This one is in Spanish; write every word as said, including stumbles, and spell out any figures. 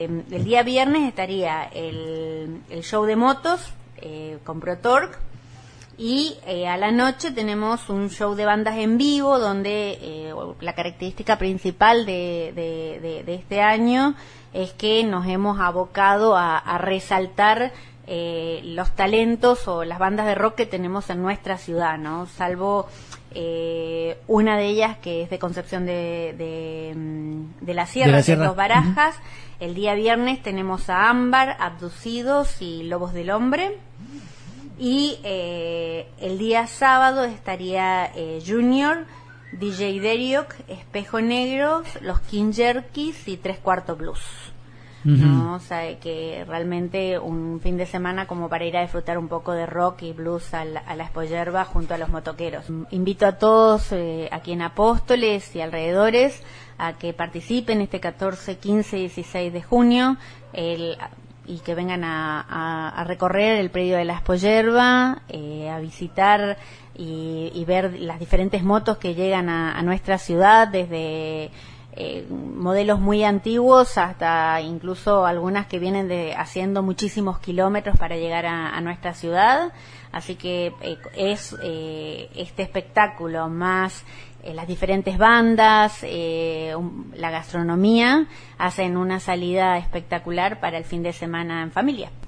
El día viernes estaría el, el show de motos eh, con Pro Torque, y eh, a la noche tenemos un show de bandas en vivo donde eh, la característica principal de, de, de, de este año es que nos hemos abocado a, a resaltar eh, los talentos o las bandas de rock que tenemos en nuestra ciudad, ¿no? Salvo eh, una de ellas que es de Concepción de, de, de la Sierra, de la que Sierra. es Dos Barajas. Uh-huh. El día viernes tenemos a Ámbar, Abducidos y Lobos del Hombre. Y eh, el día sábado estaría eh, Junior, D J Deriok, Espejo Negro, Los King Jerkys y Tres Cuarto Blues. Uh-huh. ¿No? O sea, que realmente un fin de semana como para ir a disfrutar un poco de rock y blues a la, a la Espoyerba junto a los motoqueros. Invito a todos eh, aquí en Apóstoles y alrededores a que participen este catorce, quince y dieciséis de junio el, y que vengan a, a, a recorrer el predio de la Espoyerba, eh, a visitar y, y ver las diferentes motos que llegan a, a nuestra ciudad, desde Eh, modelos muy antiguos hasta incluso algunas que vienen de haciendo muchísimos kilómetros para llegar a, a nuestra ciudad. Así que eh, es eh, este espectáculo más eh, las diferentes bandas, eh, un, la gastronomía, hacen una salida espectacular para el fin de semana en familia.